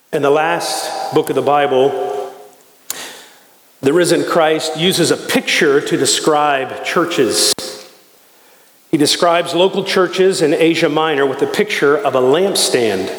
In the last book of the Bible, the risen Christ uses a picture to describe churches. He describes local churches in Asia Minor with a picture of a lampstand.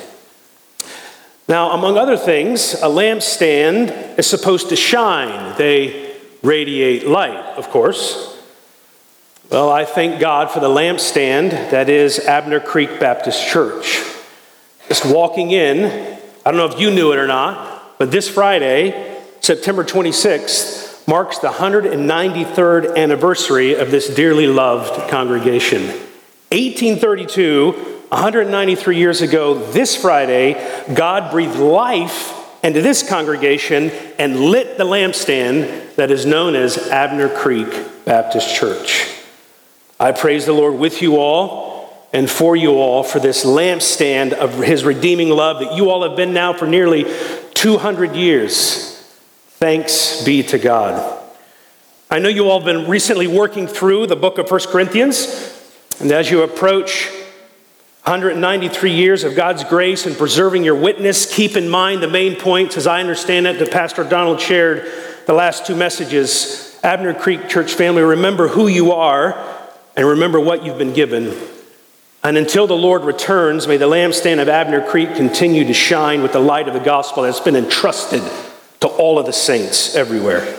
Now, among other things, a lampstand is supposed to shine. They radiate light, of course. Well, I thank God for the lampstand that is Abner Creek Baptist Church. Just walking in, I don't know if you knew it or not, but this Friday, September 26th, marks the 193rd anniversary of this dearly loved congregation. 1832, 193 years ago, this Friday, God breathed life into this congregation and lit the lampstand that is known as Abner Creek Baptist Church. I praise the Lord with you all and for you all for this lampstand of his redeeming love that you all have been now for nearly 200 years. Thanks be to God. I know you all have been recently working through the book of 1 Corinthians, and as you approach 193 years of God's grace and preserving your witness, keep in mind the main points, as I understand it, that Pastor Donald shared the last two messages. Abner Creek Church family, remember who you are and remember what you've been given. And until the Lord returns, may the lampstand of Abner Creek continue to shine with the light of the gospel that's been entrusted to all of the saints everywhere.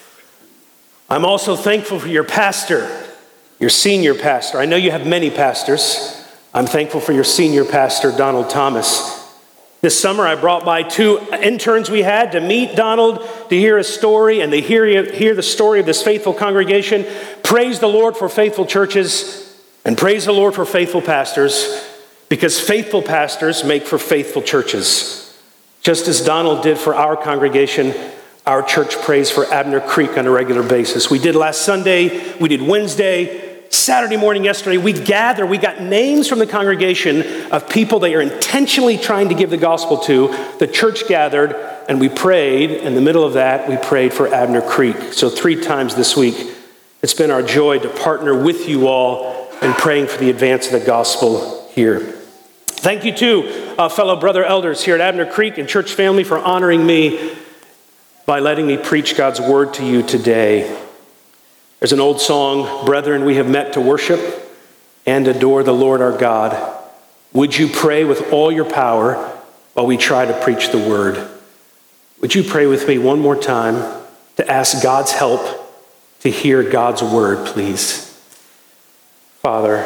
I'm also thankful for your pastor, your senior pastor. I know you have many pastors. I'm thankful for your senior pastor, Donald Thomas. This summer, I brought by two interns we had to meet Donald, to hear his story, and to hear the story of this faithful congregation. Praise the Lord for faithful churches. And praise the Lord for faithful pastors, because faithful pastors make for faithful churches. Just as Donald did for our congregation, our church prays for Abner Creek on a regular basis. We did last Sunday, we did Wednesday, Saturday morning yesterday. We got names from the congregation of people they are intentionally trying to give the gospel to. The church gathered and we prayed. In the middle of that, we prayed for Abner Creek. So 3 times this week, it's been our joy to partner with you all and praying for the advance of the gospel here. Thank you too, fellow brother elders here at Abner Creek and church family, for honoring me by letting me preach God's word to you today. There's an old song, "Brethren, we have met to worship and adore the Lord our God. Would you pray with all your power while we try to preach the word?" Would you pray with me one more time to ask God's help to hear God's word, please? Father,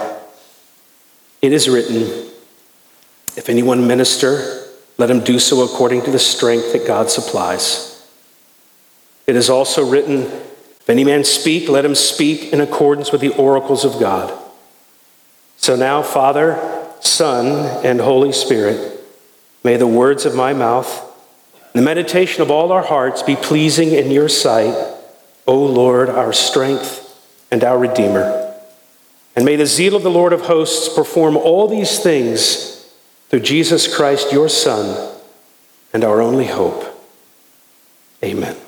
it is written, if anyone minister, let him do so according to the strength that God supplies. It is also written, if any man speak, let him speak in accordance with the oracles of God. So now, Father, Son, and Holy Spirit, may the words of my mouth and the meditation of all our hearts be pleasing in your sight, O Lord, our strength and our Redeemer. And may the zeal of the Lord of hosts perform all these things through Jesus Christ, your Son, and our only hope. Amen.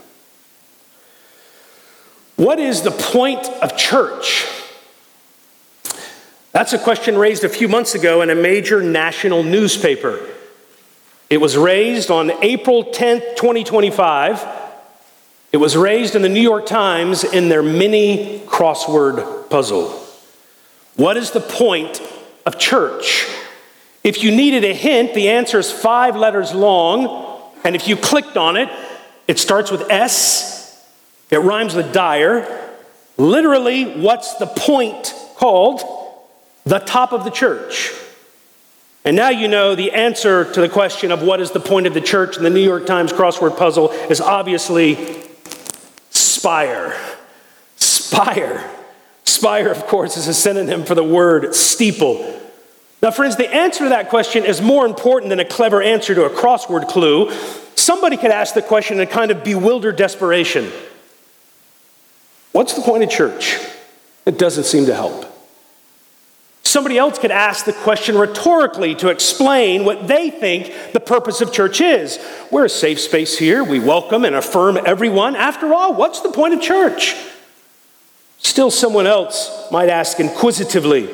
What is the point of church? That's a question raised a few months ago in a major national newspaper. It was raised on April 10th, 2025. It was raised in the New York Times in their mini crossword puzzle. What is the point of church? If you needed a hint, the answer is 5 letters long, and if you clicked on it, it starts with S, it rhymes with dire. Literally, what's the point called? The top of the church. And now you know the answer to the question of what is the point of the church in the New York Times crossword puzzle is obviously spire. Spire. Spire, of course, is a synonym for the word steeple. Now, friends, the answer to that question is more important than a clever answer to a crossword clue. Somebody could ask the question in a kind of bewildered desperation. What's the point of church? It doesn't seem to help. Somebody else could ask the question rhetorically to explain what they think the purpose of church is. We're a safe space here. We welcome and affirm everyone. After all, what's the point of church? Still, someone else might ask inquisitively,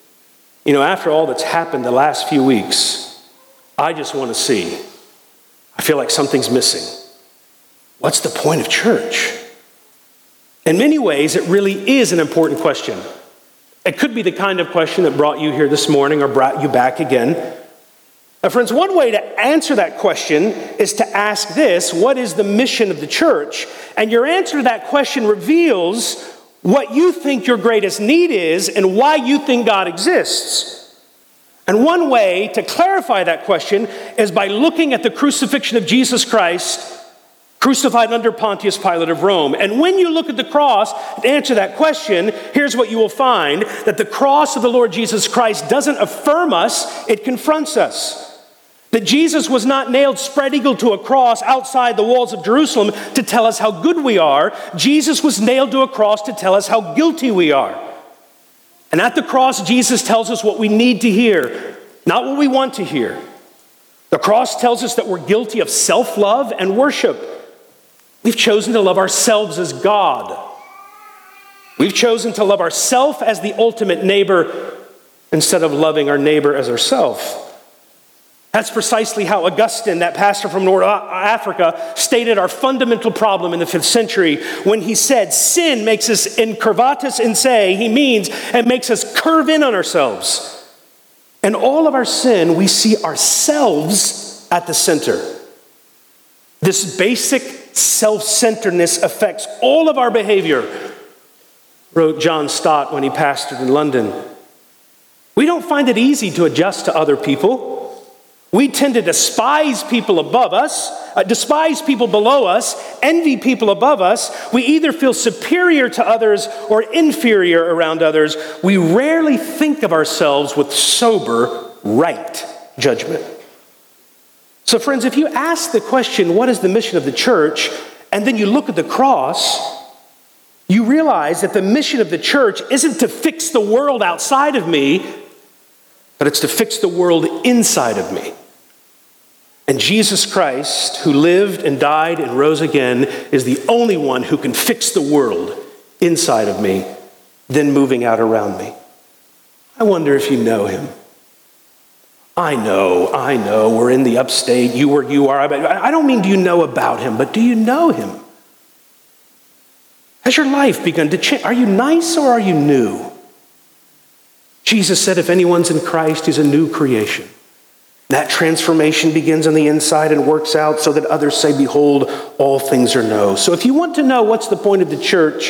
after all that's happened the last few weeks, I just want to see, I feel like something's missing. What's the point of church? In many ways, it really is an important question. It could be the kind of question that brought you here this morning or brought you back again. Now, friends, one way to answer that question is to ask this: what is the mission of the church? And your answer to that question reveals what you think your greatest need is and why you think God exists. And one way to clarify that question is by looking at the crucifixion of Jesus Christ, crucified under Pontius Pilate of Rome. And when you look at the cross to answer that question, here's what you will find: that the cross of the Lord Jesus Christ doesn't affirm us, it confronts us. That Jesus was not nailed spread eagle to a cross outside the walls of Jerusalem to tell us how good we are. Jesus was nailed to a cross to tell us how guilty we are. And at the cross, Jesus tells us what we need to hear, not what we want to hear. The cross tells us that we're guilty of self-love and worship. We've chosen to love ourselves as God. We've chosen to love ourselves as the ultimate neighbor instead of loving our neighbor as ourselves. That's precisely how Augustine, that pastor from North Africa, stated our fundamental problem in the 5th century when he said, sin makes us incurvatus in se. He means it makes us curve in on ourselves. In all of our sin, we see ourselves at the center. This basic self-centeredness affects all of our behavior, wrote John Stott when he pastored in London. We don't find it easy to adjust to other people. We tend to despise people above us, despise people below us, envy people above us. We either feel superior to others or inferior around others. We rarely think of ourselves with sober, right judgment. So friends, if you ask the question, what is the mission of the church, and then you look at the cross, you realize that the mission of the church isn't to fix the world outside of me, but it's to fix the world inside of me. And Jesus Christ, who lived and died and rose again, is the only one who can fix the world inside of me, then moving out around me. I wonder if you know him. I know, we're in the upstate, you are. I don't mean do you know about him, but do you know him? Has your life begun to change? Are you nice or are you new? Jesus said if anyone's in Christ, he's a new creation. That transformation begins on the inside and works out so that others say, behold, all things are new. So if you want to know what's the point of the church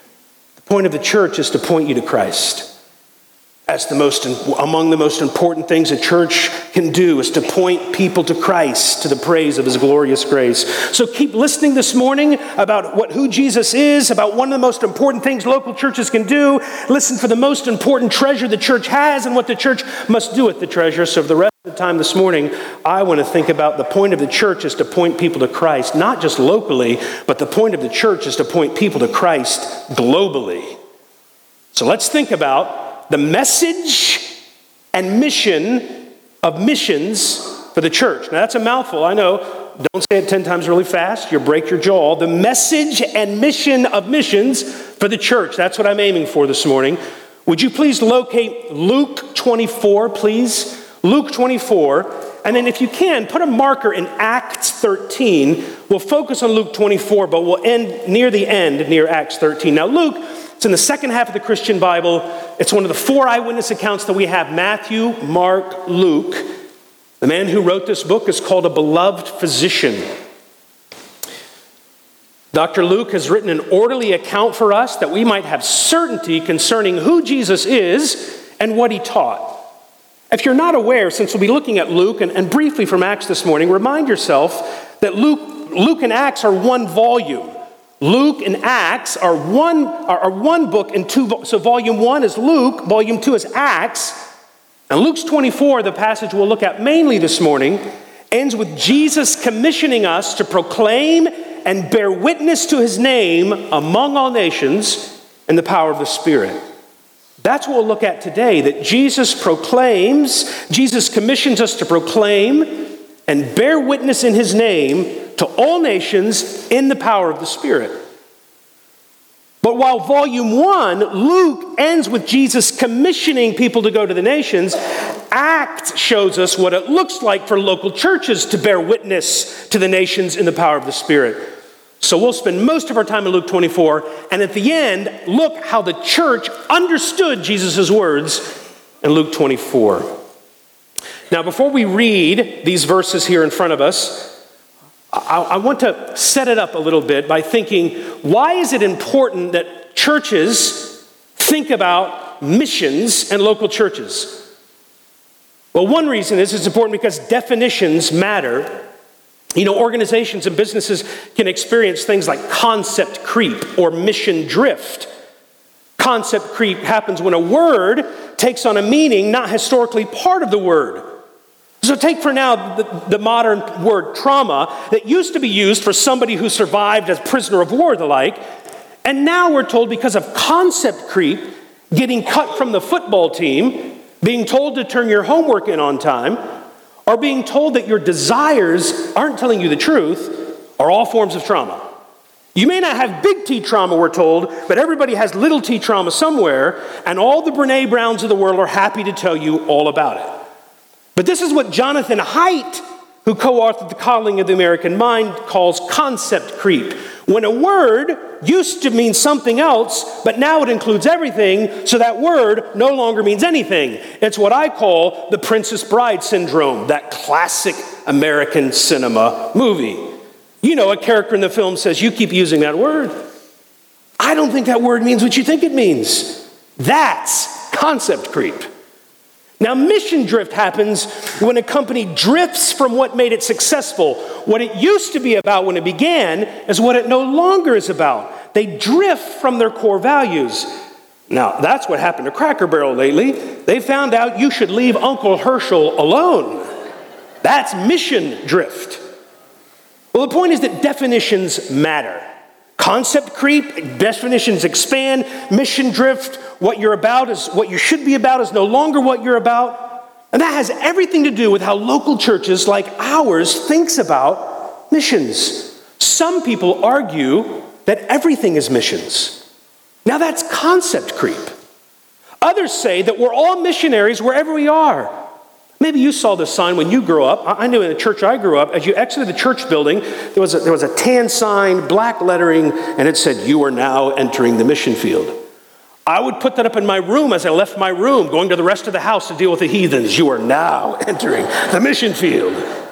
is to point you to Christ. That's among the most important things a church can do, is to point people to Christ, to the praise of his glorious grace. So keep listening this morning about who Jesus is, about one of the most important things local churches can do. Listen for the most important treasure the church has and what the church must do with the treasure. So for the rest of the time this morning, I want to think about the point of the church is to point people to Christ, not just locally, but the point of the church is to point people to Christ globally. So let's think about the message and mission of missions for the church. Now that's a mouthful, I know. Don't say it 10 times really fast, you'll break your jaw. The message and mission of missions for the church. That's what I'm aiming for this morning. Would you please locate Luke 24, please? Luke 24. And then if you can, put a marker in Acts 13. We'll focus on Luke 24, but we'll end near Acts 13. Now Luke, it's in the second half of the Christian Bible. It's one of the 4 eyewitness accounts that we have: Matthew, Mark, Luke. The man who wrote this book is called a beloved physician. Dr. Luke has written an orderly account for us that we might have certainty concerning who Jesus is and what he taught. If you're not aware, since we'll be looking at Luke and briefly from Acts this morning, remind yourself that Luke and Acts are one volume. Luke and Acts are one book and two. So volume 1 is Luke, volume 2 is Acts. And Luke's 24, the passage we'll look at mainly this morning, ends with Jesus commissioning us to proclaim and bear witness to his name among all nations in the power of the Spirit. That's what we'll look at today, that Jesus commissions us to proclaim and bear witness in his name to all nations in the power of the Spirit. But while volume 1, Luke, ends with Jesus commissioning people to go to the nations, Acts shows us what it looks like for local churches to bear witness to the nations in the power of the Spirit. So we'll spend most of our time in Luke 24, and at the end, look how the church understood Jesus' words in Luke 24. Now, before we read these verses here in front of us, I want to set it up a little bit by thinking, why is it important that churches think about missions and local churches? Well, one reason is it's important because definitions matter. You know, organizations and businesses can experience things like concept creep or mission drift. Concept creep happens when a word takes on a meaning not historically part of the word. So take for now the modern word trauma that used to be used for somebody who survived as prisoner of war, the like, and now we're told because of concept creep, getting cut from the football team, being told to turn your homework in on time, or being told that your desires aren't telling you the truth, are all forms of trauma. You may not have big T trauma, we're told, but everybody has little t trauma somewhere, and all the Brene Browns of the world are happy to tell you all about it. But this is what Jonathan Haidt, who co-authored The Coddling of the American Mind, calls concept creep. When a word used to mean something else, but now it includes everything, so that word no longer means anything. It's what I call the Princess Bride syndrome, that classic American cinema movie. You know, a character in the film says, "You keep using that word. I don't think that word means what you think it means." That's concept creep. Now, mission drift happens when a company drifts from what made it successful. What it used to be about when it began is what it no longer is about. They drift from their core values. Now, that's what happened to Cracker Barrel lately. They found out you should leave Uncle Herschel alone. That's mission drift. Well, the point is that definitions matter. Concept creep, definitions expand, mission drift, what you're about is what you should be about is no longer what you're about. And that has everything to do with how local churches like ours thinks about missions. Some people argue that everything is missions. Now that's concept creep. Others say that we're all missionaries wherever we are. Maybe you saw this sign when you grew up. I knew in the church I grew up, as you exited the church building, there was a tan sign, black lettering, and it said, "You are now entering the mission field." I would put that up in my room as I left my room, going to the rest of the house to deal with the heathens. "You are now entering the mission field."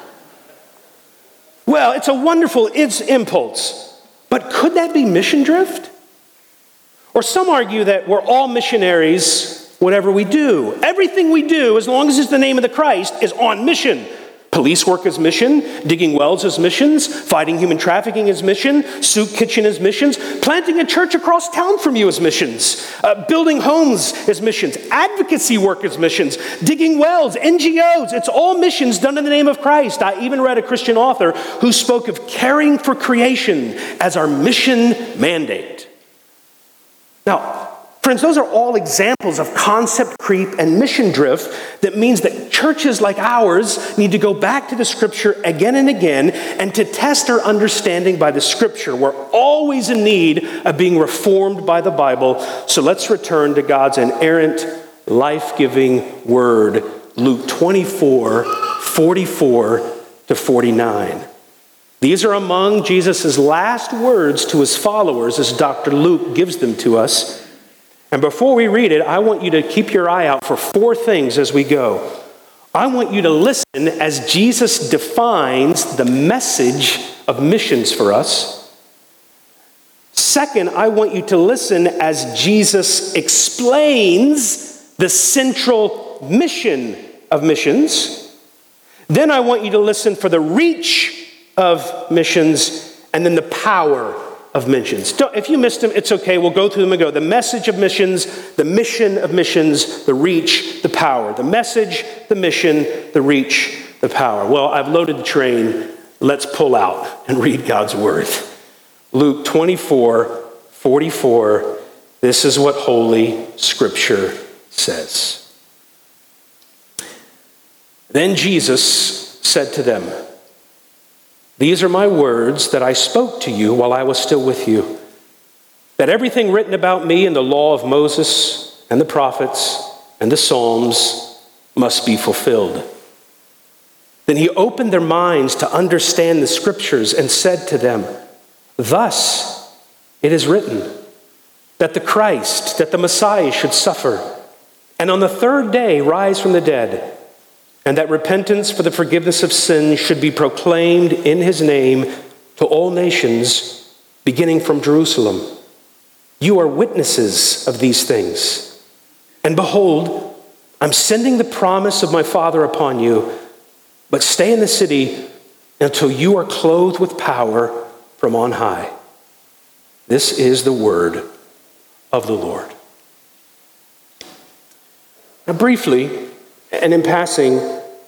Well, it's a wonderful impulse, but could that be mission drift? Or some argue that we're all missionaries whatever we do. Everything we do, as long as it's the name of the Christ, is on mission. Police work is mission, digging wells is missions, fighting human trafficking is mission, soup kitchen is missions, planting a church across town from you is missions, building homes is missions, advocacy work is missions, digging wells, NGOs, it's all missions done in the name of Christ. I even read a Christian author who spoke of caring for creation as our mission mandate. Now, friends, those are all examples of concept creep and mission drift that means that churches like ours need to go back to the Scripture again and again and to test our understanding by the Scripture. We're always in need of being reformed by the Bible. So let's return to God's inerrant, life-giving word, Luke 24, 44 to 49. These are among Jesus' last words to his followers as Dr. Luke gives them to us. And before we read it, I want you to keep your eye out for 4 things as we go. I want you to listen as Jesus defines the message of missions for us. Second, I want you to listen as Jesus explains the central mission of missions. Then I want you to listen for the reach of missions and then the power of missions. If you missed them, it's okay. We'll go through them and go. The message of missions, the mission of missions, the reach, the power. The message, the mission, the reach, the power. Well, I've loaded the train. Let's pull out and read God's word. Luke 24, 44. This is what Holy Scripture says. Then Jesus said to them, "These are my words that I spoke to you while I was still with you, that everything written about me in the law of Moses and the prophets and the Psalms must be fulfilled. Then he opened their minds to understand the scriptures and said to them, thus it is written that the Christ, that the Messiah should suffer, and on the third day rise from the dead, and that repentance for the forgiveness of sins should be proclaimed in his name to all nations, beginning from Jerusalem. You are witnesses of these things. And behold, I'm sending the promise of my Father upon you, but stay in the city until you are clothed with power from on high. This is the word of the Lord. Now, briefly, and in passing,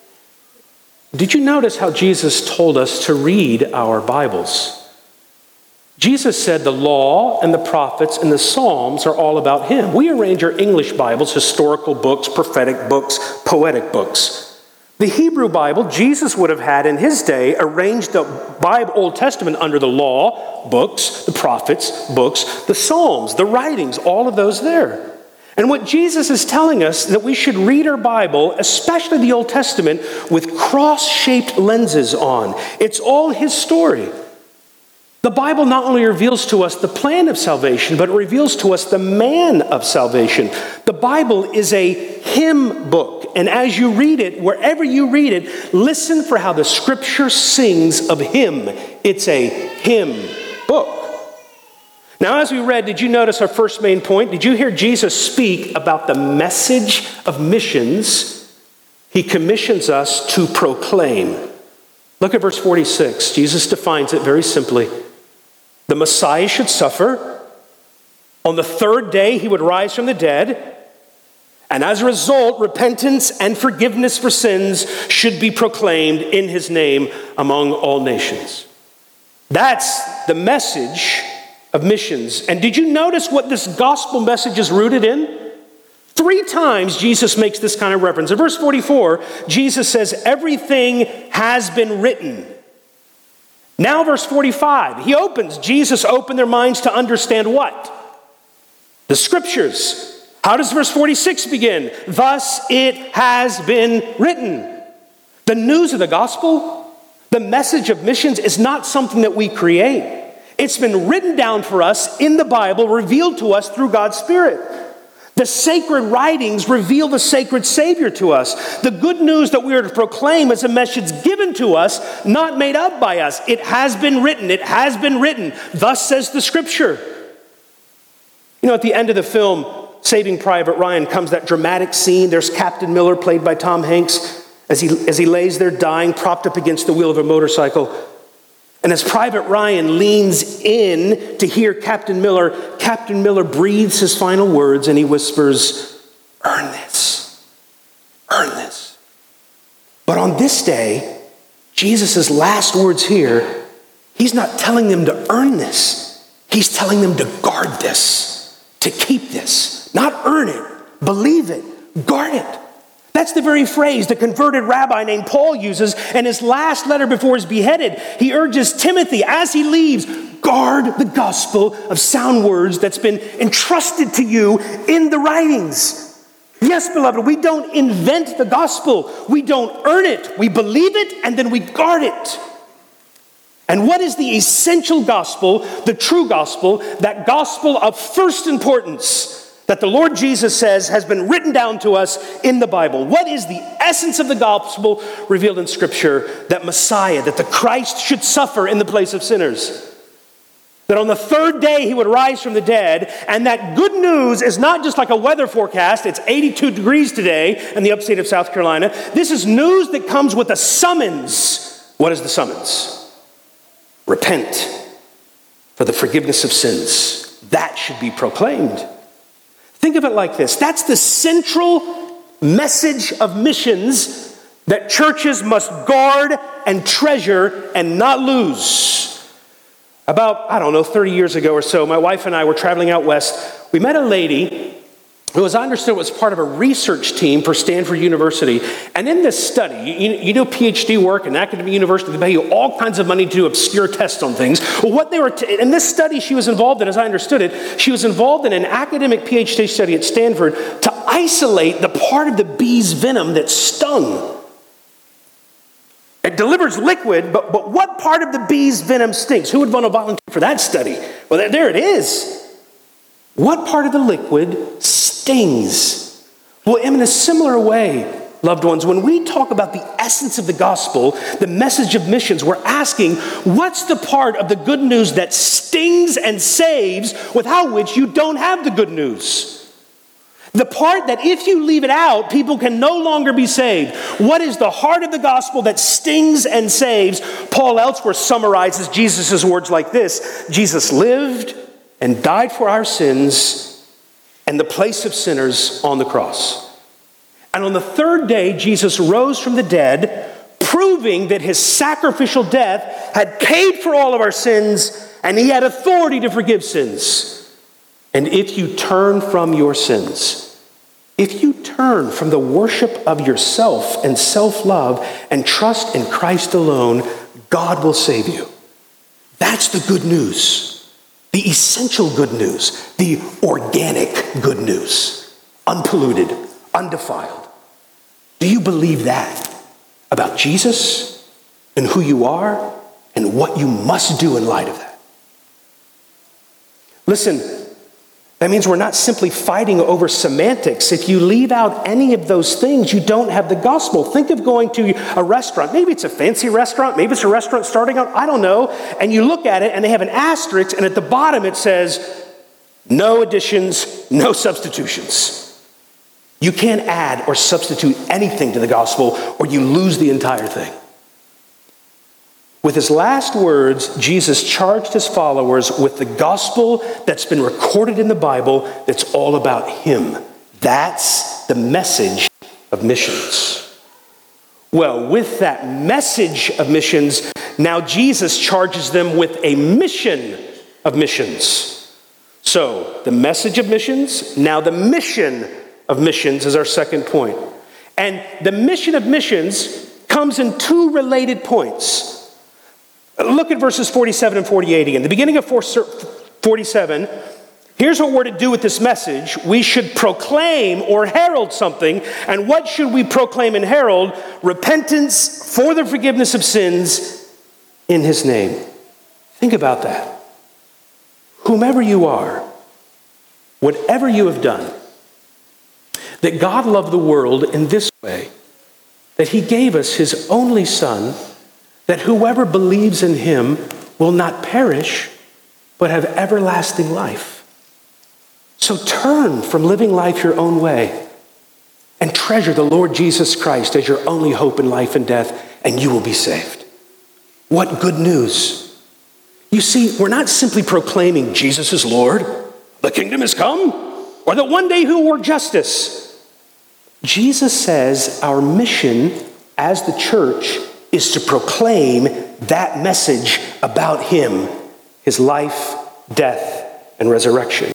did you notice how Jesus told us to read our Bibles? Jesus said the law and the prophets and the Psalms are all about him. We arrange our English Bibles, historical books, prophetic books, poetic books. The Hebrew Bible Jesus would have had in his day arranged the Bible, Old Testament under the law, books, the prophets, books, the Psalms, the writings, all of those there. And what Jesus is telling us that we should read our Bible, especially the Old Testament, with cross-shaped lenses on. It's all his story. The Bible not only reveals to us the plan of salvation, but it reveals to us the man of salvation. The Bible is a hymn book. And as you read it, wherever you read it, listen for how the scripture sings of him. It's a hymn book. Now, as we read, did you notice our first main point? Did you hear Jesus speak about the message of missions he commissions us to proclaim? Look at verse 46. Jesus defines it very simply. The Messiah should suffer. On the third day, he would rise from the dead. And as a result, repentance and forgiveness for sins should be proclaimed in his name among all nations. That's the message of missions. And did you notice what this gospel message is rooted in? 3 times Jesus makes this kind of reference. In verse 44, Jesus says, everything has been written. Now verse 45, Jesus opened their minds to understand what? The scriptures. How does verse 46 begin? Thus it has been written. The news of the gospel, the message of missions is not something that we create. It's been written down for us in the Bible, revealed to us through God's Spirit. The sacred writings reveal the sacred Savior to us. The good news that we are to proclaim is a message given to us, not made up by us. It has been written. It has been written. Thus says the scripture. You know, at the end of the film, Saving Private Ryan, comes that dramatic scene. There's Captain Miller, played by Tom Hanks, as he lays there dying, propped up against the wheel of a motorcycle. And as Private Ryan leans in to hear Captain Miller breathes his final words and he whispers, earn this, earn this. But on this day, Jesus' last words here, he's not telling them to earn this. He's telling them to guard this, to keep this, not earn it, believe it, guard it. That's the very phrase the converted rabbi named Paul uses in his last letter before he's beheaded. He urges Timothy, as he leaves, guard the gospel of sound words that's been entrusted to you in the writings. Yes, beloved, we don't invent the gospel. We don't earn it. We believe it, and then we guard it. And what is the essential gospel, the true gospel, that gospel of first importance that the Lord Jesus says has been written down to us in the Bible? What is the essence of the gospel revealed in Scripture? That Messiah, that the Christ should suffer in the place of sinners. That on the third day he would rise from the dead. And that good news is not just like a weather forecast. It's 82 degrees today in the upstate of South Carolina. This is news that comes with a summons. What is the summons? Repent for the forgiveness of sins. That should be proclaimed. Think of it like this. That's the central message of missions that churches must guard and treasure and not lose. About, 30 years ago or so, my wife and I were traveling out west. We met a lady who, as I understood, was part of a research team for Stanford University. And in this study, you do PhD work in academic university, they pay you all kinds of money to do obscure tests on things. Well, what they were, in this study she was involved in, as I understood it, she was involved in an academic PhD study at Stanford to isolate the part of the bee's venom that stung. It delivers liquid, but what part of the bee's venom stings? Who would want to volunteer for that study? Well, there it is. What part of the liquid stings? Well, in a similar way, loved ones, when we talk about the essence of the gospel, the message of missions, we're asking, what's the part of the good news that stings and saves, without which you don't have the good news? The part that if you leave it out, people can no longer be saved. What is the heart of the gospel that stings and saves? Paul elsewhere summarizes Jesus' words like this: Jesus lived and died for our sins and the place of sinners on the cross. And on the third day, Jesus rose from the dead, proving that his sacrificial death had paid for all of our sins, and he had authority to forgive sins. And if you turn from your sins, if you turn from the worship of yourself and self-love and trust in Christ alone, God will save you. That's the good news. The essential good news, the organic good news, unpolluted, undefiled. Do you believe that about Jesus and who you are and what you must do in light of that? Listen, that means we're not simply fighting over semantics. If you leave out any of those things, you don't have the gospel. Think of going to a restaurant. Maybe it's a fancy restaurant. Maybe it's a restaurant starting out. I don't know. And you look at it and they have an asterisk, and at the bottom it says, no additions, no substitutions. You can't add or substitute anything to the gospel, or you lose the entire thing. With his last words, Jesus charged his followers with the gospel that's been recorded in the Bible that's all about him. That's the message of missions. Well, with that message of missions, now Jesus charges them with a mission of missions. So, the message of missions, now the mission of missions is our second point. And the mission of missions comes in two related points. Look at verses 47 and 48 again. The beginning of 47, here's what we're to do with this message. We should proclaim or herald something. And what should we proclaim and herald? Repentance for the forgiveness of sins in his name. Think about that. Whomever you are, whatever you have done, that God loved the world in this way, that he gave us his only Son, that whoever believes in him will not perish, but have everlasting life. So turn from living life your own way and treasure the Lord Jesus Christ as your only hope in life and death, and you will be saved. What good news. You see, we're not simply proclaiming Jesus is Lord, the kingdom has come, or that one day he will work justice. Jesus says our mission as the church is to proclaim that message about him, his life, death, and resurrection.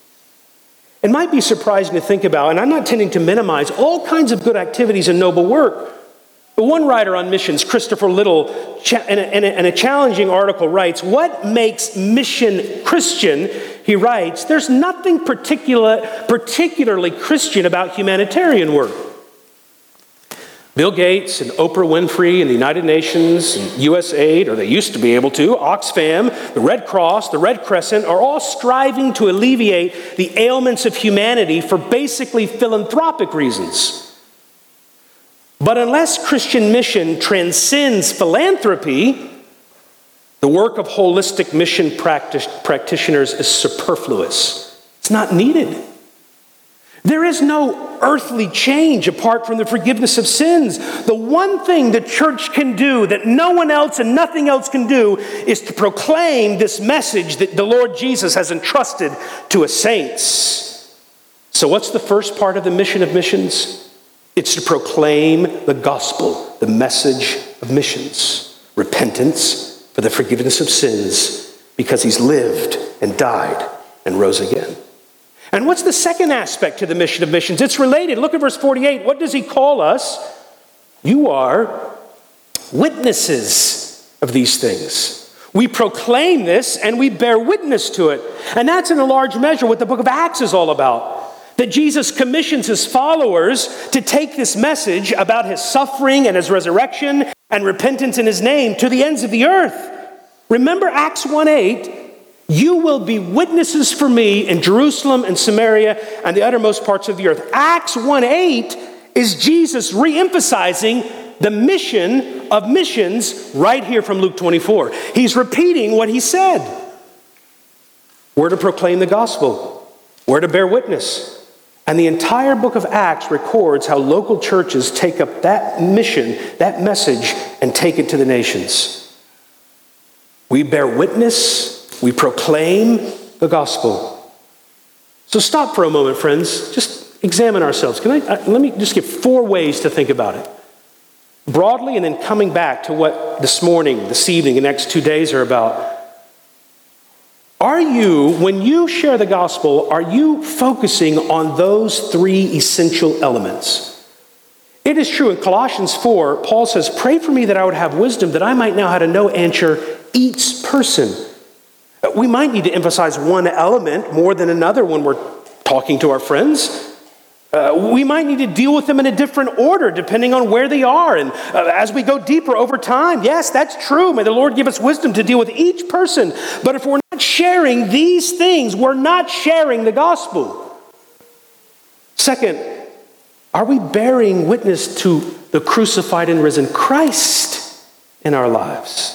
It might be surprising to think about, and I'm not tending to minimize all kinds of good activities and noble work. But one writer on missions, Christopher Little, in a challenging article writes, what makes mission Christian? He writes, there's nothing particularly Christian about humanitarian work. Bill Gates and Oprah Winfrey and the United Nations and USAID, or they used to be able to, Oxfam, the Red Cross, the Red Crescent, are all striving to alleviate the ailments of humanity for basically philanthropic reasons. But unless Christian mission transcends philanthropy, the work of holistic mission practitioners is superfluous. It's not needed. There is no earthly change apart from the forgiveness of sins. The one thing the church can do that no one else and nothing else can do is to proclaim this message that the Lord Jesus has entrusted to his saints. So what's the first part of the mission of missions? It's to proclaim the gospel, the message of missions. Repentance for the forgiveness of sins because he's lived and died and rose again. And what's the second aspect to the mission of missions? It's related. Look at verse 48. What does he call us? You are witnesses of these things. We proclaim this and we bear witness to it. And that's in a large measure what the book of Acts is all about. That Jesus commissions his followers to take this message about his suffering and his resurrection and repentance in his name to the ends of the earth. Remember Acts 1:8, you will be witnesses for me in Jerusalem and Samaria and the uttermost parts of the earth. Acts 1:8 is Jesus re-emphasizing the mission of missions right here from Luke 24. He's repeating what he said. We're to proclaim the gospel. We're to bear witness. And the entire book of Acts records how local churches take up that mission, that message, and take it to the nations. We bear witness, we proclaim the gospel. So stop for a moment, friends. Just examine ourselves. Let me just give 4 ways to think about it. Broadly, and then coming back to what this morning, this evening, the next 2 days are about. Are you, when you share the gospel, are you focusing on those 3 essential elements? It is true in Colossians 4, Paul says, pray for me that I would have wisdom, that I might know how to know and answer each person. We might need to emphasize one element more than another when we're talking to our friends. We might need to deal with them in a different order depending on where they are. And as we go deeper over time, yes, that's true. May the Lord give us wisdom to deal with each person. But if we're not sharing these things, we're not sharing the gospel. Second, are we bearing witness to the crucified and risen Christ in our lives?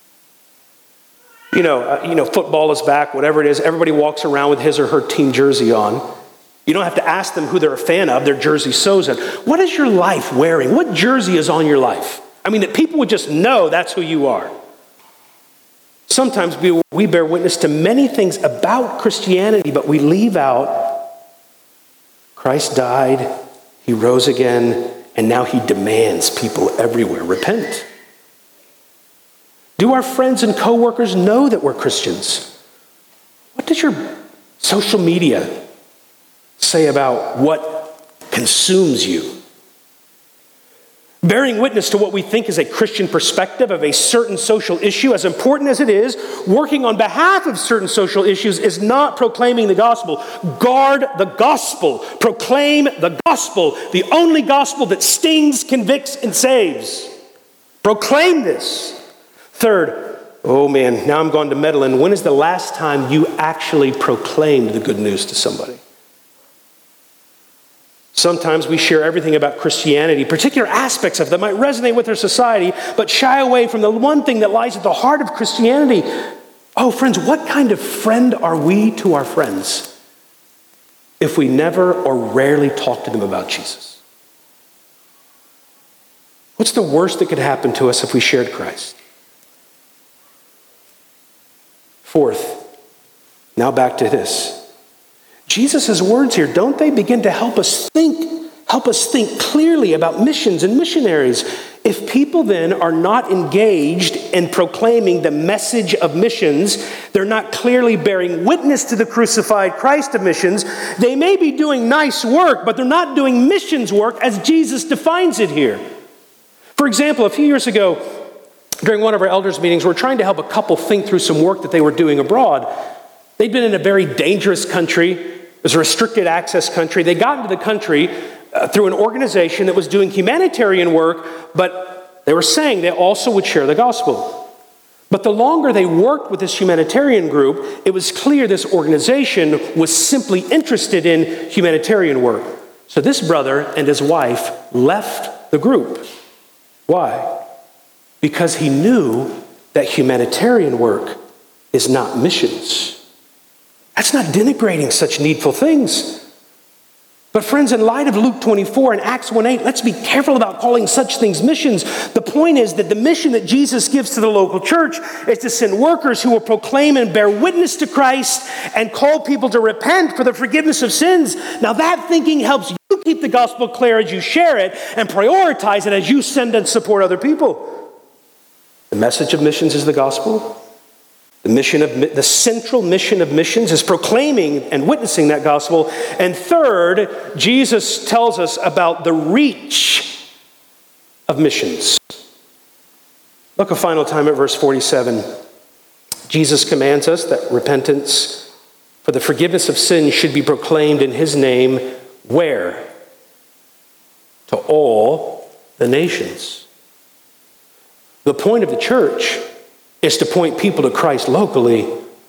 You know, football is back, whatever it is. Everybody walks around with his or her team jersey on. You don't have to ask them who they're a fan of, their jersey sews it. What is your life wearing? What jersey is on your life? I mean, that people would just know that's who you are. Sometimes we bear witness to many things about Christianity, but we leave out Christ died, he rose again, and now he demands people everywhere repent. Do our friends and coworkers know that we're Christians? What does your social media say about what consumes you? Bearing witness to what we think is a Christian perspective of a certain social issue, as important as it is, working on behalf of certain social issues is not proclaiming the gospel. Guard the gospel. Proclaim the gospel, the only gospel that stings, convicts, and saves. Proclaim this. Third, oh man, now I'm going to meddle in. When is the last time you actually proclaimed the good news to somebody? Sometimes we share everything about Christianity, particular aspects of it that might resonate with our society, but shy away from the one thing that lies at the heart of Christianity. Oh, friends, what kind of friend are we to our friends if we never or rarely talk to them about Jesus? What's the worst that could happen to us if we shared Christ? Fourth, now back to this. Jesus' words here, don't they begin to help us think clearly about missions and missionaries? If people then are not engaged in proclaiming the message of missions, they're not clearly bearing witness to the crucified Christ of missions, they may be doing nice work, but they're not doing missions work as Jesus defines it here. For example, a few years ago, during one of our elders' meetings, we're trying to help a couple think through some work that they were doing abroad. They'd been in a very dangerous country. It was a restricted access country. They got into the country through an organization that was doing humanitarian work, but they were saying they also would share the gospel. But the longer they worked with this humanitarian group, it was clear this organization was simply interested in humanitarian work. So this brother and his wife left the group. Why? Because he knew that humanitarian work is not missions. That's not denigrating such needful things. But friends, in light of Luke 24 and Acts 1:8, let's be careful about calling such things missions. The point is that the mission that Jesus gives to the local church is to send workers who will proclaim and bear witness to Christ and call people to repent for the forgiveness of sins. Now that thinking helps you keep the gospel clear as you share it and prioritize it as you send and support other people. The message of missions is the gospel. The central mission of missions is proclaiming and witnessing that gospel. And third, Jesus tells us about the reach of missions. Look a final time at verse 47. Jesus commands us that repentance for the forgiveness of sins should be proclaimed in his name. Where? To all the nations. The point of the church is to point people to Christ locally,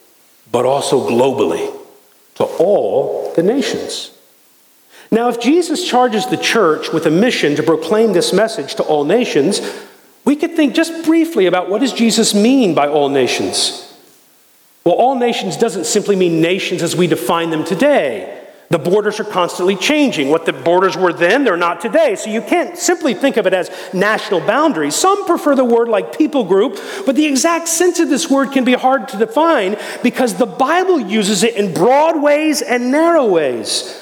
but also globally, to all the nations. Now, if Jesus charges the church with a mission to proclaim this message to all nations, we could think just briefly about what does Jesus mean by all nations? Well, all nations doesn't simply mean nations as we define them today. The borders are constantly changing. What the borders were then, they're not today. So you can't simply think of it as national boundaries. Some prefer the word like people group, but the exact sense of this word can be hard to define because the Bible uses it in broad ways and narrow ways.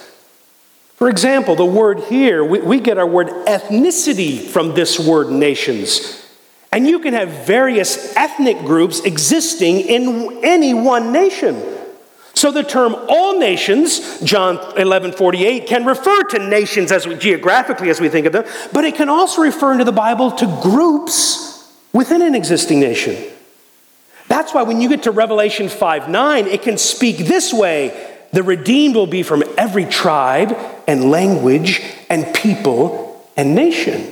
For example, the word here, we get our word ethnicity from this word nations. And you can have various ethnic groups existing in any one nation. So the term all nations, John 11:48, can refer to nations geographically as we think of them, but it can also refer into the Bible to groups within an existing nation. That's why when you get to Revelation 5:9, it can speak this way: the redeemed will be from every tribe and language and people and nation.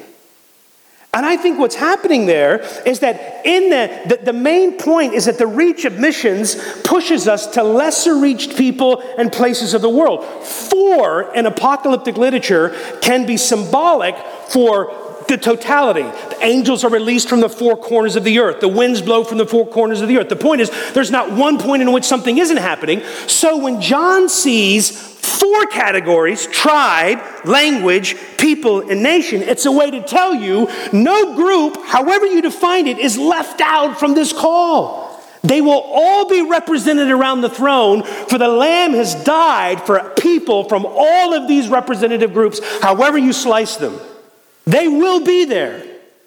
And I think what's happening there is that the main point is that the reach of missions pushes us to lesser reached people and places of the world. For in apocalyptic literature can be symbolic for the totality. The angels are released from the four corners of the earth. The winds blow from the four corners of the earth. The point is, there's not one point in which something isn't happening. So when John sees four categories, tribe, language, people, and nation, it's a way to tell you no group, however you define it, is left out from this call. They will all be represented around the throne, for the Lamb has died for people from all of these representative groups, however you slice them. They will be there.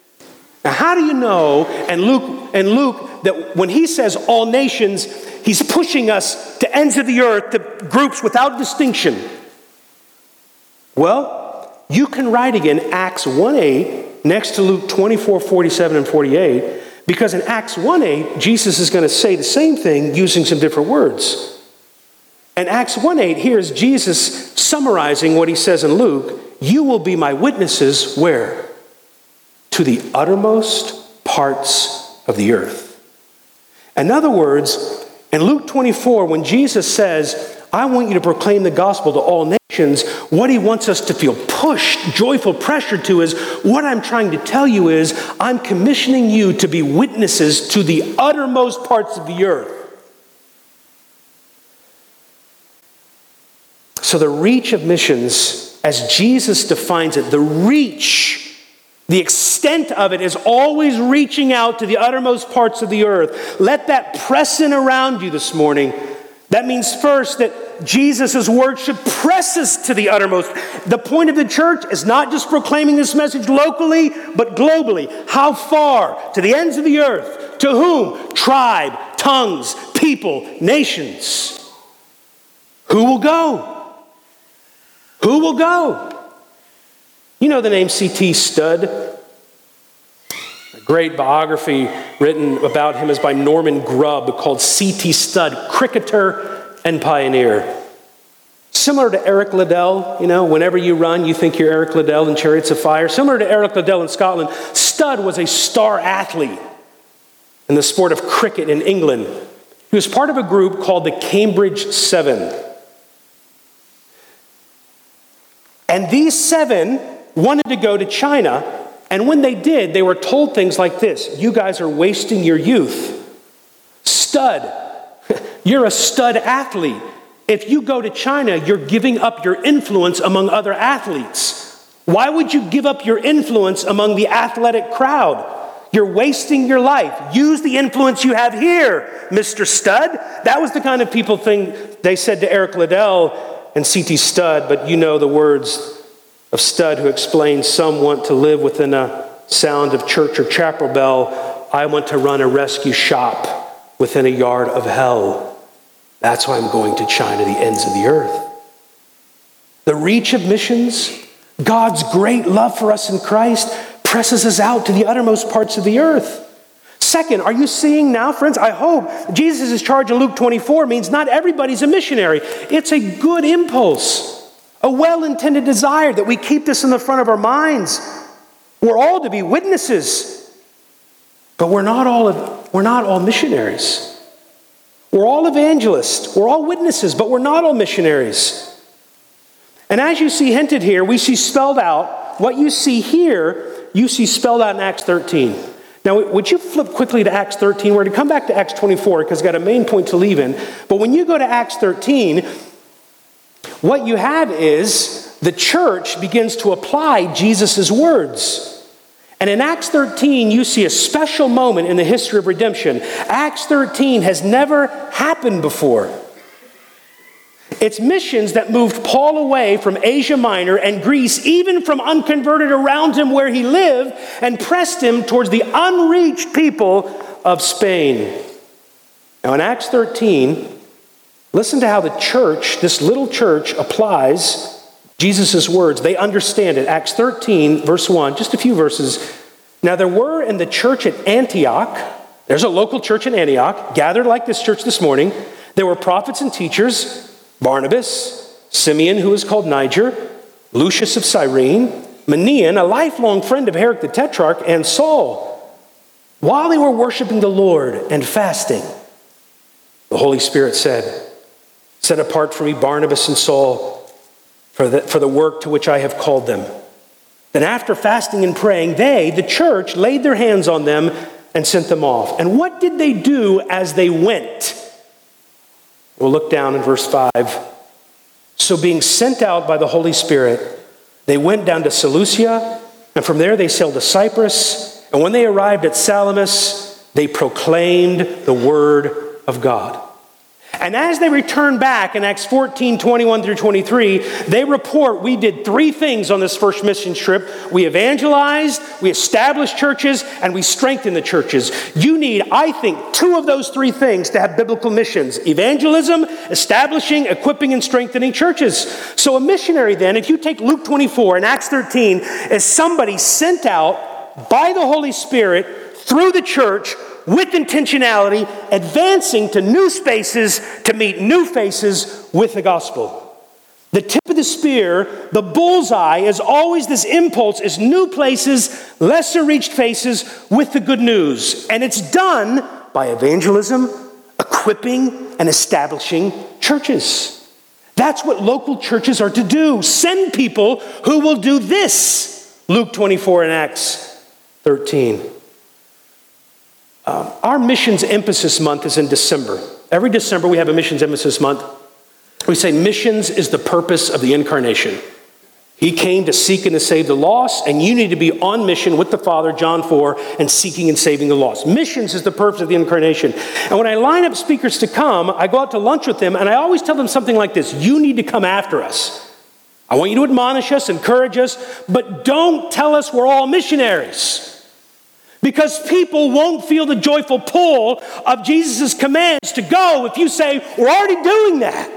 Now, how do you know, and Luke, that when he says all nations, he's pushing us to ends of the earth, to groups without distinction? Well, you can write again Acts 1:8 next to Luke 24:47 and 48, because in Acts 1:8, Jesus is going to say the same thing using some different words. And Acts 1:8, here's Jesus summarizing what he says in Luke. You will be my witnesses, where? To the uttermost parts of the earth. In other words, in Luke 24, when Jesus says, I want you to proclaim the gospel to all nations, what he wants us to feel pushed, joyful pressure to is, what I'm trying to tell you is, I'm commissioning you to be witnesses to the uttermost parts of the earth. So the reach of missions, as Jesus defines it, the reach, the extent of it is always reaching out to the uttermost parts of the earth. Let that press in around you this morning. That means first that Jesus' word should press us to the uttermost. The point of the church is not just proclaiming this message locally, but globally. How far? To the ends of the earth. To whom? Tribe, tongues, people, nations. Who will go? Who will go? You know the name C.T. Studd? A great biography written about him is by Norman Grubb called C.T. Studd, cricketer and pioneer. Similar to Eric Liddell, whenever you run, you think you're Eric Liddell in Chariots of Fire. Similar to Eric Liddell in Scotland, Studd was a star athlete in the sport of cricket in England. He was part of a group called the Cambridge Seven. And these seven wanted to go to China, and when they did, they were told things like this: you guys are wasting your youth. Stud, you're a stud athlete. If you go to China, you're giving up your influence among other athletes. Why would you give up your influence among the athletic crowd? You're wasting your life. Use the influence you have here, Mr. Stud. That was the kind of people thing they said to Eric Liddell and C.T. Studd, but you know the words of Studd, who explains, some want to live within a sound of church or chapel bell. I want to run a rescue shop within a yard of hell. That's why I'm going to China, the ends of the earth. The reach of missions, God's great love for us in Christ, presses us out to the uttermost parts of the earth. Second, are you seeing now, friends? I hope Jesus' charge in Luke 24 means not everybody's a missionary. It's a good impulse, a well-intended desire that we keep this in the front of our minds. We're all to be witnesses, but we're not all missionaries. We're all evangelists. We're all witnesses, but we're not all missionaries. And as you see hinted here, we see spelled out, what you see here, you see spelled out in Acts 13. Now, would you flip quickly to Acts 13? We're going to come back to Acts 24 because I've got a main point to leave in. But when you go to Acts 13, what you have is the church begins to apply Jesus' words. And in Acts 13, you see a special moment in the history of redemption. Acts 13 has never happened before. It's missions that moved Paul away from Asia Minor and Greece, even from unconverted around him where he lived, and pressed him towards the unreached people of Spain. Now in Acts 13, listen to how the church, this little church, applies Jesus' words. They understand it. Acts 13, verse 1, just a few verses. Now there were in the church at Antioch, there's a local church in Antioch, gathered like this church this morning. There were prophets and teachers, Barnabas, Simeon, who was called Niger, Lucius of Cyrene, Manaen, a lifelong friend of Herod the Tetrarch, and Saul. While they were worshiping the Lord and fasting, the Holy Spirit said, "Set apart for me Barnabas and Saul for the work to which I have called them." Then after fasting and praying, they, the church, laid their hands on them and sent them off. And what did they do as they went? We'll look down in verse 5. So being sent out by the Holy Spirit, they went down to Seleucia, and from there they sailed to Cyprus. And when they arrived at Salamis, they proclaimed the word of God. And as they return back in Acts 14, 21 through 23, they report, we did three things on this first mission trip. We evangelized, we established churches, and we strengthened the churches. You need, I think, two of those three things to have biblical missions: evangelism, establishing, equipping, and strengthening churches. So a missionary then, if you take Luke 24 and Acts 13, is somebody sent out by the Holy Spirit through the church with intentionality, advancing to new spaces to meet new faces with the gospel. The tip of the spear, the bullseye, is always this impulse, is new places, lesser reached faces with the good news. And it's done by evangelism, equipping, and establishing churches. That's what local churches are to do. Send people who will do this. Luke 24 and Acts 13. Our missions emphasis month is in December. Every December we have a missions emphasis month. We say missions is the purpose of the incarnation. He came to seek and to save the lost, and you need to be on mission with the Father, John 4, and seeking and saving the lost. Missions is the purpose of the incarnation. And when I line up speakers to come, I go out to lunch with them, and I always tell them something like this: you need to come after us. I want you to admonish us, encourage us, but don't tell us we're all missionaries. Because people won't feel the joyful pull of Jesus' commands to go if you say, we're already doing that.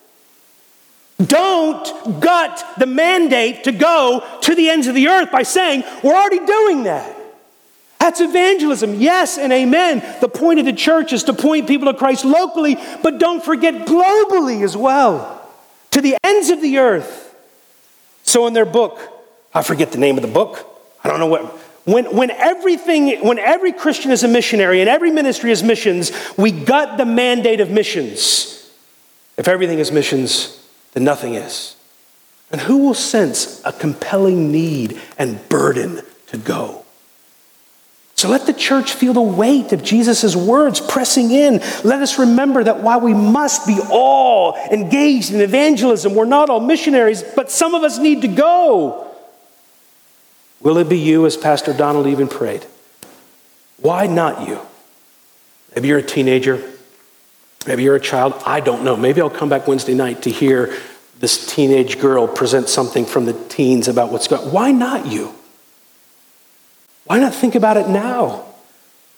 Don't gut the mandate to go to the ends of the earth by saying, we're already doing that. That's evangelism, yes and amen. The point of the church is to point people to Christ locally, but don't forget globally as well, to the ends of the earth. So in their book, I forget the name of the book, I don't know what. When every Christian is a missionary and every ministry is missions, we gut the mandate of missions. If everything is missions, then nothing is. And who will sense a compelling need and burden to go? So let the church feel the weight of Jesus' words pressing in. Let us remember that while we must be all engaged in evangelism, we're not all missionaries, but some of us need to go. Will it be you, as Pastor Donald even prayed? Why not you? Maybe you're a teenager. Maybe you're a child. I don't know. Maybe I'll come back Wednesday night to hear this teenage girl present something from the teens about what's going on. Why not you? Why not think about it now?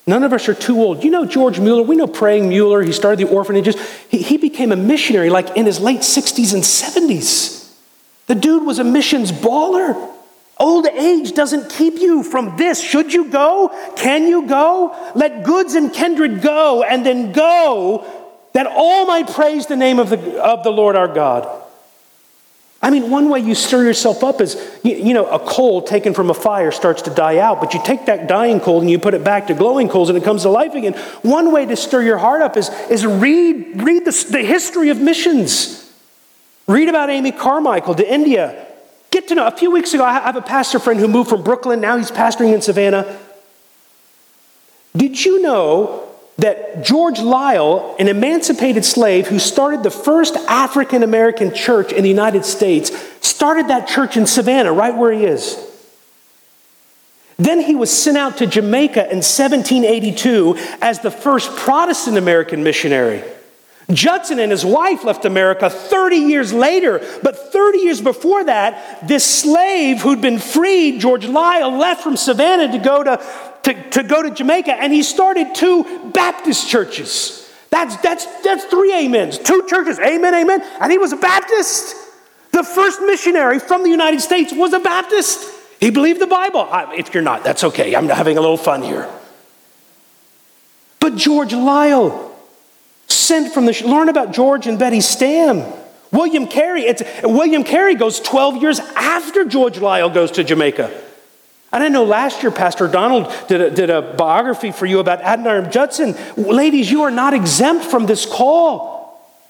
None of us are too old. You know George Mueller? We know Praying Mueller. He started the orphanages. He became a missionary like in his late 60s and 70s. The dude was a missions baller. Old age doesn't keep you from this. Should you go? Can you go? Let goods and kindred go, and then go, that all might praise the name of the Lord our God. I mean, one way you stir yourself up is, a coal taken from a fire starts to die out, but you take that dying coal and you put it back to glowing coals and it comes to life again. One way to stir your heart up is read the history of missions. Read about Amy Carmichael to India. Get to know. A few weeks ago, I have a pastor friend who moved from Brooklyn. Now he's pastoring in Savannah. Did you know that George Lyle, an emancipated slave who started the first African-American church in the United States, started that church in Savannah, right where he is? Then he was sent out to Jamaica in 1782 as the first Protestant American missionary. Judson and his wife left America 30 years later, but 30 years before that, this slave who'd been freed, George Lyle, left from Savannah to go to Jamaica, and he started 2 Baptist churches. That's 3 amens, 2 churches, amen, amen, and he was a Baptist. The first missionary from the United States was a Baptist. He believed the Bible. If you're not, that's okay. I'm having a little fun here. But George Lyle, sent from learn about George and Betty Stam. William Carey goes 12 years after George Lyle goes to Jamaica. And I know last year Pastor Donald did a biography for you about Adoniram Judson. Ladies, you are not exempt from this call.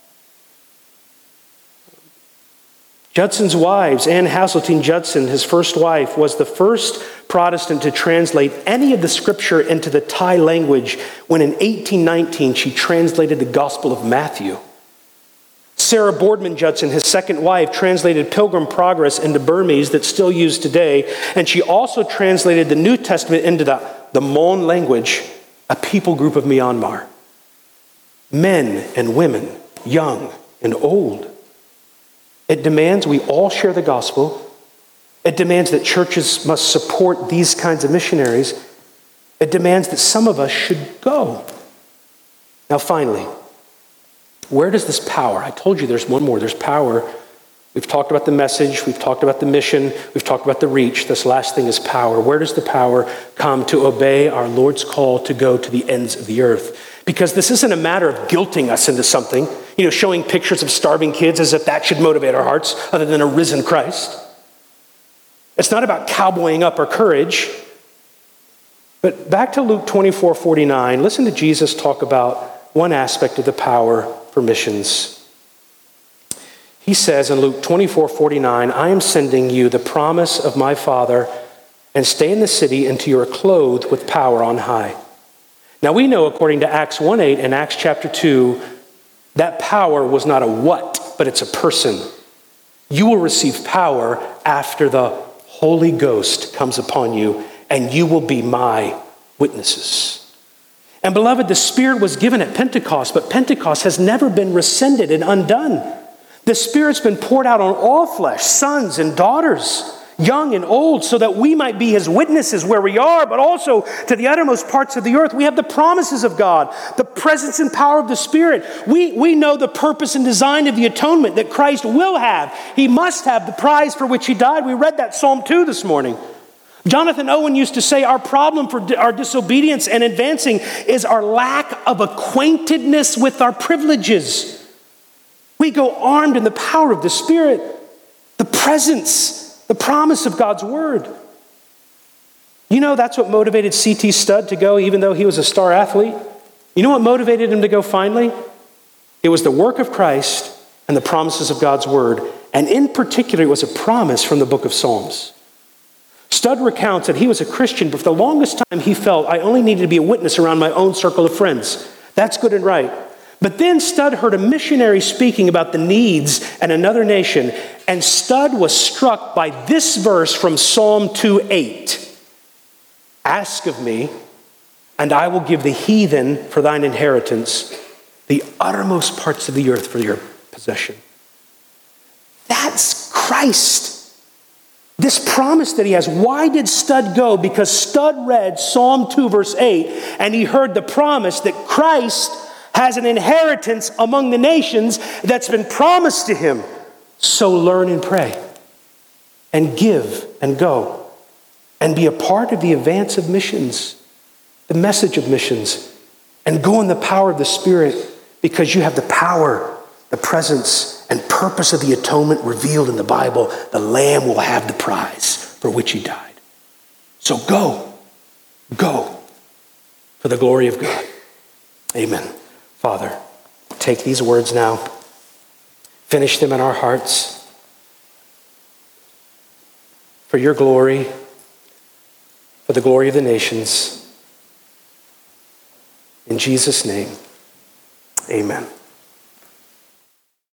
Judson's wives, Anne Hasseltine Judson, his first wife, was the first Protestant to translate any of the scripture into the Thai language when in 1819 she translated the Gospel of Matthew. Sarah Boardman Judson, his second wife, translated Pilgrim Progress into Burmese that's still used today, and she also translated the New Testament into the Mon language, a people group of Myanmar. Men and women, young and old. It demands we all share the gospel. It demands that churches must support these kinds of missionaries. It demands that some of us should go. Now finally, where does this power? I told you there's one more. There's power. We've talked about the message. We've talked about the mission. We've talked about the reach. This last thing is power. Where does the power come to obey our Lord's call to go to the ends of the earth? Because this isn't a matter of guilting us into something, showing pictures of starving kids as if that should motivate our hearts other than a risen Christ. It's not about cowboying up our courage. But back to Luke 24:49, listen to Jesus talk about one aspect of the power for missions. He says in Luke 24:49, I am sending you the promise of my Father, and stay in the city until you are clothed with power on high. Now we know, according to Acts 1:8 and Acts chapter 2, that power was not a what, but it's a person. You will receive power after the Holy Ghost comes upon you, and you will be my witnesses. And beloved, the Spirit was given at Pentecost, but Pentecost has never been rescinded and undone. The Spirit's been poured out on all flesh, sons and daughters, young and old, so that we might be his witnesses where we are, but also to the uttermost parts of the earth. We have the promises of God, the presence and power of the Spirit. We know the purpose and design of the atonement that Christ will have. He must have the prize for which he died. We read that Psalm 2 this morning. Jonathan Owen used to say our problem for our disobedience and advancing is our lack of acquaintedness with our privileges. We go armed in the power of the Spirit, the presence, the promise of God's word. That's what motivated C.T. Studd to go, even though he was a star athlete. You know what motivated him to go finally? It was the work of Christ and the promises of God's word. And in particular, it was a promise from the book of Psalms. Studd recounts that he was a Christian, but for the longest time he felt I only needed to be a witness around my own circle of friends. That's good and right. But then Studd heard a missionary speaking about the needs in another nation, and Studd was struck by this verse from Psalm 2:8. Ask of me, and I will give the heathen for thine inheritance, the uttermost parts of the earth for your possession. That's Christ. This promise that he has. Why did Stud go? Because Stud read Psalm 2, verse 8, and he heard the promise that Christ has an inheritance among the nations that's been promised to him. So learn and pray, and give and go, and be a part of the advance of missions, the message of missions, and go in the power of the Spirit, because you have the power, the presence, and purpose of the atonement revealed in the Bible. The Lamb will have the prize for which he died. So go for the glory of God. Amen. Father, take these words now, finish them in our hearts for your glory, for the glory of the nations. In Jesus' name, amen.